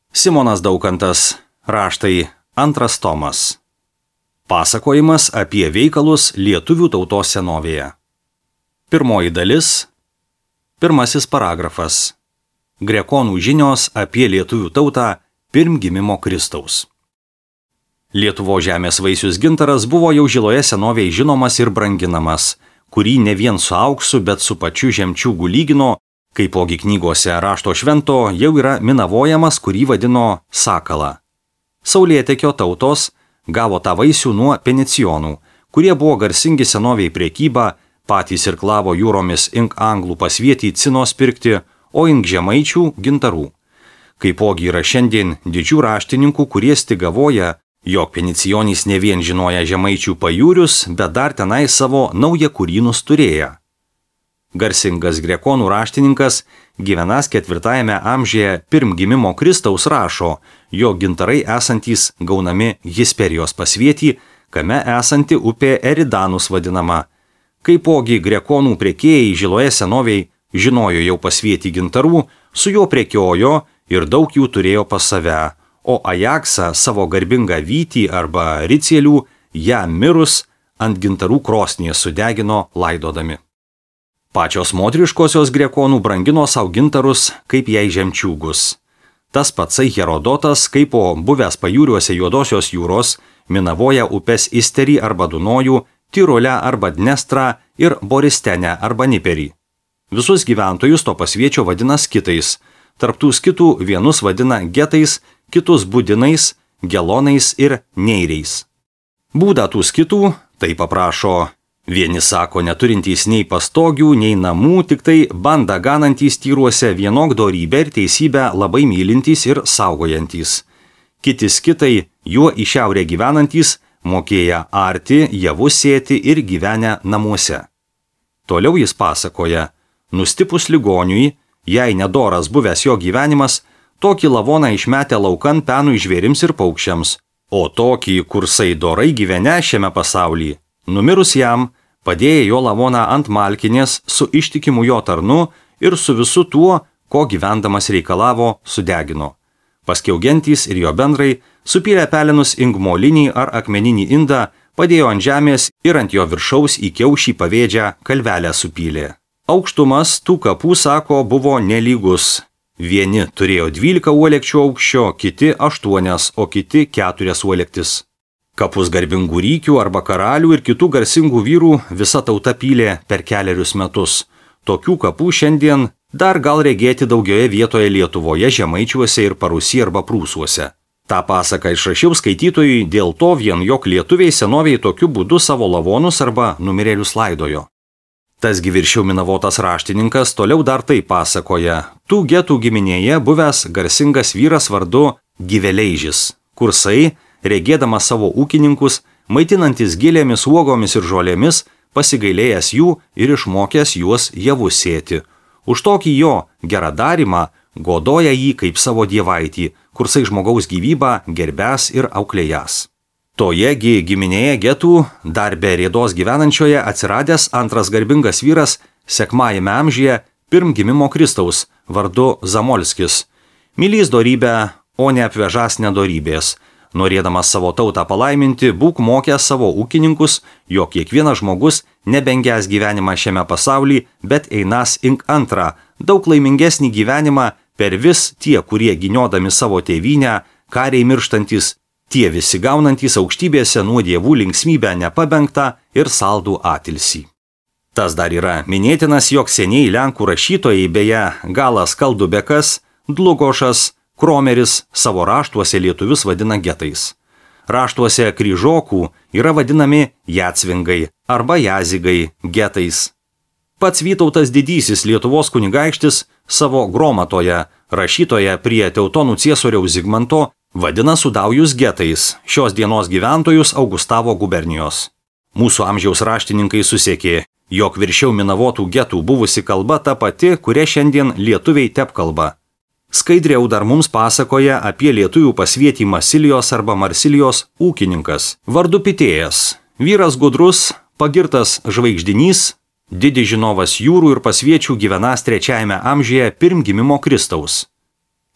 Simonas Daukantas, Raštai, 2 tomas. Pasakojimas apie veikalus lietuvių tautos senovėje. Pirmoji dalis. Pirmasis paragrafas. Grekonų žinios apie lietuvių tautą pirmgimimo Kristaus. Lietuvos žemės vaisius gintaras buvo jau žiloje senovėje žinomas ir branginamas, kurį ne vien su auksu, bet su pačiu žemčiūgu lygino, kaipogi knygose Rašto švento jau yra minavojamas, kurį vadino sakala. Saulėtekio tautos gavo tą vaisių nuo penicijonų, kurie buvo garsingi senoviai prekyba, patys irklavo jūromis ink anglų pasvietį cinos pirkti, o ink žemaičių gintarų. Kaipogi yra šiandien didžių raštininkų, kurie stigavoja, jog penicijonys ne vien žinoja žemaičių pajūrius, bet dar tenai savo naujakurynus turėję. Garsingas grekonų raštininkas, gyvenąs 4 amžiuje pirmgimimo Kristaus rašo, jog gintarai esantys gaunami Hisperijos pasvietį, kame esanti upė Eridanus vadinama. Kaipogi grekonų prekėjai žiloje senovėje žinojo jau pasvietį gintarų, su juo prekiojo ir daug jų turėjo pas save, o Ajaksą savo garbingą vytį arba ricielių ją mirus ant gintarų krosnies sudegino laidodami. Pačios moteriškosios grekonų brangino savo gintarus kaip jai žemčiūgus. Tas patsai Herodotas, kaipo buvęs pajūriuose Juodosios jūros, minavoja upes Isterį arba Dunojų, Tirolę arba Dnestrą ir Boristenę arba Niperį. Visus gyventojus to pasviečio vadina skitais, tarptų skitų vienus vadina getais, kitus budinais, gelonais ir neiriais. Būdą tų skitų tai paprašo. Vieni sako neturintys nei pastogių, nei namų, tik tai bandą ganantys tyruose vienok dorybę ir teisybę labai mylintys ir saugojantys. Kiti skitai, juo į šiaurę gyvenantys, mokėję arti, javus sėti ir gyvenę namuose. Toliau jis pasakoja, nustipus ligoniui, jei nedoras buvęs jo gyvenimas, tokį lavoną išmetę laukan penui žvėrims ir paukščiams, o tokį, kursai dorai gyvenę šiame pasaulyje, numirus jam, padėjo jo lavoną ant malkinės su ištikimu jo tarnu ir su visu tuo, ko gyvendamas reikalavo, sudegino. Paskiau gentys ir jo bendrai supylė pelenus ink molinį ar akmeninį indą, padėjo ant žemės ir ant jo viršaus į kiaušį pavėdžią kalvelę supylė. Aukštumas tų kapų, sako, buvo nelygus. Vieni turėjo 12 uolekčių aukščio, kiti 8, o kiti 4 uolektis. Kapus garbingų rykių arba karalių ir kitų garsingų vyrų visa tauta pylė per 4 metus. Tokių kapų šiandien dar gal regėti daugioje vietoje Lietuvoje, Žemaičiuose ir Parūsy arba Prūsuose. Ta pasaką išrašiau skaitytojui dėl to vien, jog lietuviai senovėje tokiu būdu savo lavonus arba numirėlius laidojo. Tasgi viršiau minavotas raštininkas toliau dar tai pasakoja. Tų getų giminėje buvęs garsingas vyras vardu Giveleižis, kursai, regėdamas savo ūkininkus, maitinantis gilėmis, uogomis ir žolėmis, pasigailėjęs jų ir išmokęs juos javus sėti. Už tokį jo geradarimą godoja jį kaip savo dievaitį, kursai žmogaus gyvybą gerbęs ir auklėjęs. Tojegi giminėje getų, dar be rėdos gyvenančioje, atsiradęs antras garbingas vyras 7 amžiuje pirmgimimo Kristaus vardu Zamolskis. Mylys dorybę, o ne apvežas nedorybės. Norėdamas savo tautą palaiminti, būk mokęs savo ūkininkus, jog kiekvienas žmogus nebengęs gyvenimą šiame pasaulyje, bet einas ink antrą, daug laimingesnį gyvenimą per vis tie, kurie giniodami savo tėvynę, kariai mirštantis, tie visi gaunantys aukštybėse nuo dievų linksmybę nepabengtą ir saldų atilsį. Tas dar yra minėtinas, jog seniai lenkų rašytojai, beje, Galas Kaldubekas, Dlugošas, Kromeris savo raštuose lietuvius vadina getais. Raštuose kryžokų yra vadinami jacvingai arba jazigai getais. Pats Vytautas didysis Lietuvos kunigaikštis savo gromatoje, rašytoje prie Teutonų ciesoriaus Zigmanto, vadina sudaujus getais, šios dienos gyventojus Augustavo gubernijos. Mūsų amžiaus raštininkai susiekė, jog viršiau minavotų getų buvusi kalba ta pati, kuria šiandien lietuviai tepkalba. Skaidriau dar mums pasakoja apie lietuvių pasvietį Masilijos arba Marsilijos ūkininkas, vardu Pitėjas, vyras gudrus, pagirtas žvaigždinys, didis žinovas jūrų ir pasviečių gyvenąs 3 amžiuje pirmgimimo Kristaus.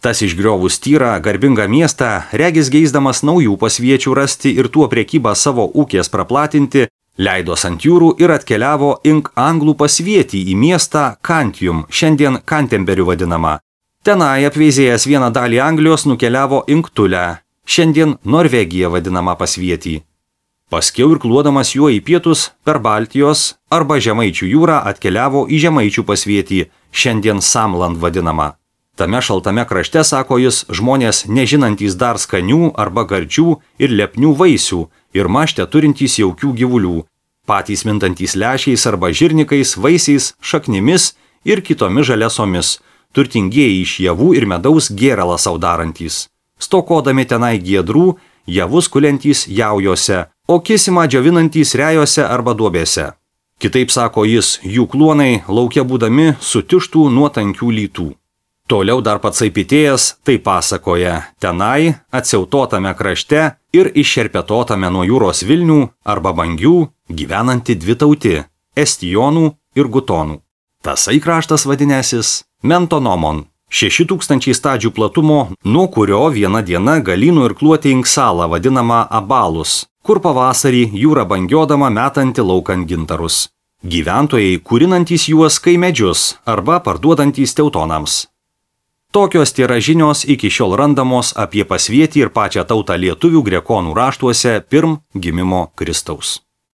Tas išgriovus tyrą, garbingą miestą, regis geisdamas naujų pasviečių rasti ir tuo priekybą savo ūkės praplatinti, leidos ant jūrų ir atkeliavo ink anglų pasvietį į miestą Kantium, šiandien Kantemberiu vadinama. Tenai apveizėjęs vieną dalį Anglijos nukeliavo ink Tulę, šiandien Norvegija vadinama pasvietį. Paskiau irkluodamas juo į pietus per Baltijos arba Žemaičių jūrą atkeliavo į Žemaičių pasvietį, šiandien Samland vadinama. Tame šaltame krašte, sako jis, žmonės nežinantys dar skanių arba gardžių ir lepnių vaisių ir mašte turintys jaukių gyvulių, patys mintantys lešiais arba žirnikais, vaisiais, šaknimis ir kitomis žaliasomis, turtingieji iš javų ir medaus gėralą sau darantys, stokodami tenai giedrų, javus kuliantys jaujose, o kisimą džiovinantys rejose arba duobėse. Kitaip, sako jis, jų kluonai lauke būdami sutištų nuo tankių lytų. Toliau dar patsai Pitėjas tai pasakoja, tenai, atsiautotame krašte ir iššerpetotame nuo jūros vilnių arba bangių gyvenanti dvi tauti – Estijonų ir Gutonų. Tasai kraštas vadinęsis Mentonomon, 6000 stadžių platumo, nuo kurio vieną dieną galynų irkluoti inksalą vadinama Abalus, kur pavasarį jūra bangiodama metanti laukant gintarus. Gyventojai kūrinantys juos kai medžius arba parduodantys teutonams. Tokios tėra žinios iki šiol randamos apie pasvietį ir pačią tautą lietuvių grekonų raštuose pirm gimimo Kristaus.